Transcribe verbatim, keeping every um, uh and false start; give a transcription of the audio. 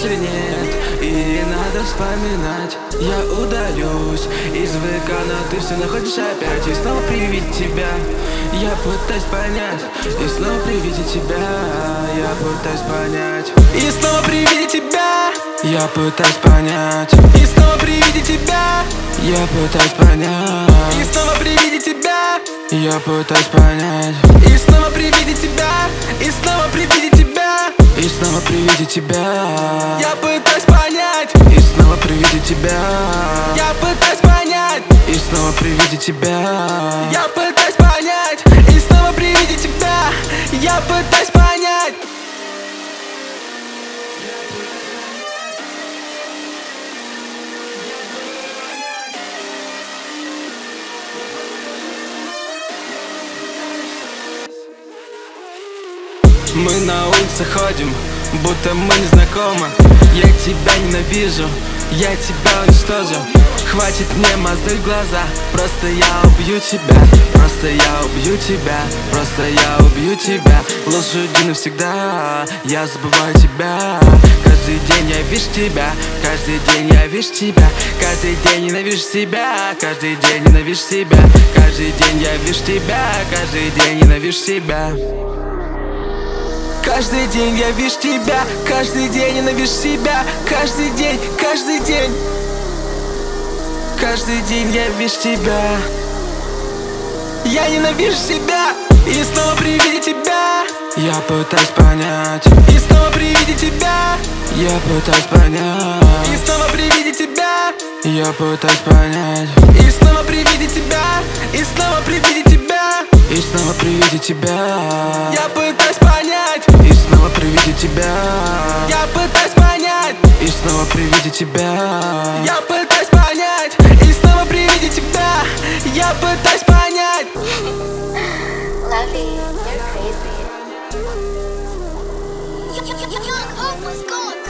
если нет, и надо вспоминать. Я удалюсь из ВК, но ты все находишь опять. И снова привидеть тебя я пытаюсь понять. И снова привидеть тебя я пытаюсь понять. И снова привидеть тебя я пытаюсь понять. И снова привидеть тебя я пытаюсь понять. И снова привидеть тебя я пытаюсь понять. И снова привидеть тебя. И снова привидеть тебя. И снова привидеть тебя я пытаюсь понять. И снова привидеть тебя я пытаюсь понять. И снова привидеть тебя я пытаюсь понять. И снова привидеть тебя я пытаюсь понять. Мы на улице ходим, будто мы не знакомы. Я тебя ненавижу, я тебя уничтожу. Хватит мне мозоль глаза, просто я убью тебя. Просто я убью тебя, просто я убью тебя. Ложь уйди навсегда, я забываю тебя. Каждый день я вижу тебя, каждый день я вижу тебя. Каждый день ненавижу себя, каждый день ненавижу себя. Каждый день я вижу тебя, каждый день ненавижу себя. Каждый день я вижу тебя, каждый день ненавижу себя. Каждый день, каждый день. Каждый день я вижу тебя. Я ненавижу себя. И снова привидеть тебя я пытаюсь понять. И снова привидеть тебя я пытаюсь понять. И снова привидеть тебя я пытаюсь понять. И снова привидеть тебя. И снова привидеть тебя. И снова привидеть тебя я пытаюсь понять. И снова привидеть тебя я пытаюсь понять. И снова привидеть тебя я пытаюсь понять. И снова привидеть тебя я пытаюсь понять. Lovey, you're crazy. Young Hope was gone.